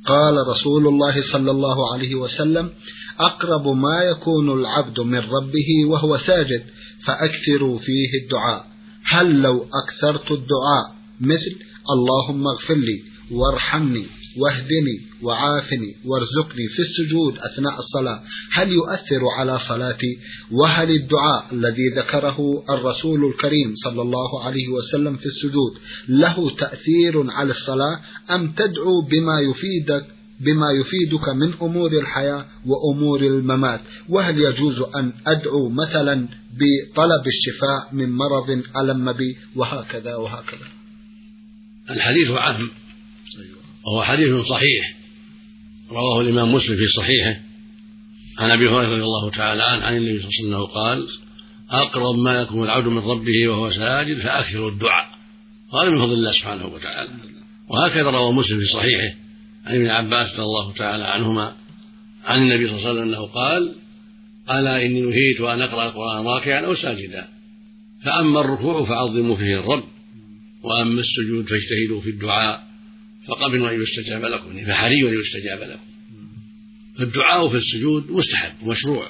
قال رسول الله صلى الله عليه وسلم: أقرب ما يكون العبد من ربه وهو ساجد فأكثروا فيه الدعاء. هل لو أكثرت الدعاء مثل اللهم اغفر لي وارحمني واهدني وعافني وارزقني في السجود أثناء الصلاة هل يؤثر على صلاتي؟ وهل الدعاء الذي ذكره الرسول الكريم صلى الله عليه وسلم في السجود له تأثير على الصلاة، أم تدعو بما يفيدك من أمور الحياة وأمور الممات؟ وهل يجوز أن أدعو مثلا بطلب الشفاء من مرض ألم بي وهكذا وهكذا؟ الحديث عام وهو حديث صحيح رواه الإمام مسلم في صحيحه عن أبي هريرة رضي الله تعالى عنه عن النبي صلى الله عليه وسلم قال: أقرب ما يكون العبد من ربه وهو ساجد فأكثر الدعاء. هذا من فضل الله سبحانه وتعالى. وهكذا رواه مسلم في صحيحه عن ابن عباس رضي الله تعالى عنهما عن النبي صلى الله عليه وسلم أنه قال: ألا إني نهيت أن أقرأ القرآن راكعا أو ساجدا، فأما الركوع فعظموا فيه الرب، وأما السجود فاجتهدوا في الدعاء فقبلوا أن يستجاب لكم، فحري أن يستجاب لكم. فالدعاء في السجود مستحب ومشروع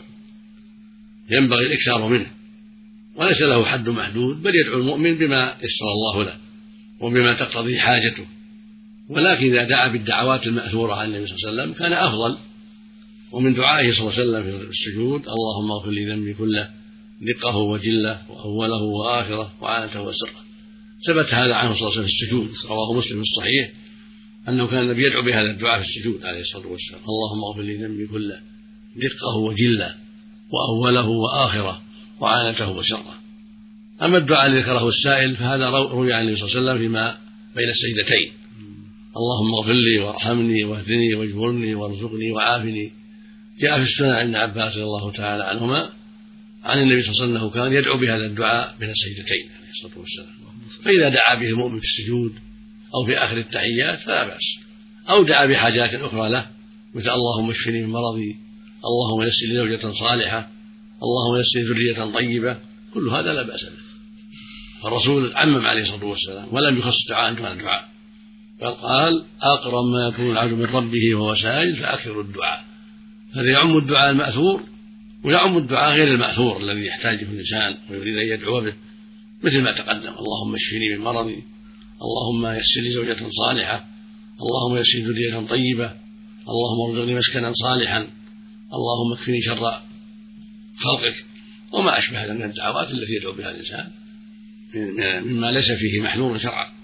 ينبغي الإكثار منه، وليس له حد محدود، بل يدعو المؤمن بما يسر الله له وبما تقتضي حاجته. ولكن إذا دعا بالدعوات المأثورة عن النبي صلى الله عليه وسلم كان أفضل. ومن دعائه صلى الله عليه وسلم في السجود: اللهم اغفر لي ذنبي كله دقه وجله وأوله وآخره وعانته وسره. ثبت هذا عنه صلى الله عليه وسلم في السجود، رواه مسلم في الصحيح أنه كان النبي يدعو بهذا الدعاء في السجود عليه الصلاة والسلام: اللهم اغفر لي ذنبي كله دقه وجله وأوله وآخره وعانته وسره. أما الدعاء الذي ذكره السائل فهذا روي عن النبي صلى الله عليه وسلم فيما بين السجدتين: اللهم اغفر لي وارحمني واهدني واجبرني وارزقني وعافني. جاء في السنن عن ابن عباس رضي الله تعالى عنهما عن النبي صلى الله عليه وسلم أنه كان يدعو بهذا الدعاء بين السجدتين عليه الصلاة والسلام. فإذا دعا به المؤمن في السجود أو في آخر التحيات فلا بأس، أو دعا بحاجات أخرى له مثل اللهم اشفني من مرضي، اللهم يسر لي زوجة صالحة، اللهم يسر لي ذرية طيبة، كل هذا لا بأس به. فالرسول عمم عليه الصلاة والسلام ولم يخص دعاء دون الدعاء، بل قال: أقرب ما يكون العبد من ربه وهو ساجد فأكثر الدعاء. هذا يعم الدعاء المأثور ويعم الدعاء غير المأثور الذي يحتاجه الإنسان ويريد أن يدعو به، مثل ما تقدم: اللهم اشفني من مرضي، اللهم يسر لي زوجة صالحة، اللهم يسر لي ذرية طيبة، اللهم ارزقني مسكنا صالحا، اللهم اكفني شر خلقك، وما أشبه من الدعوات التي يدعو بها الإنسان مما ليس فيه محذور شرعا.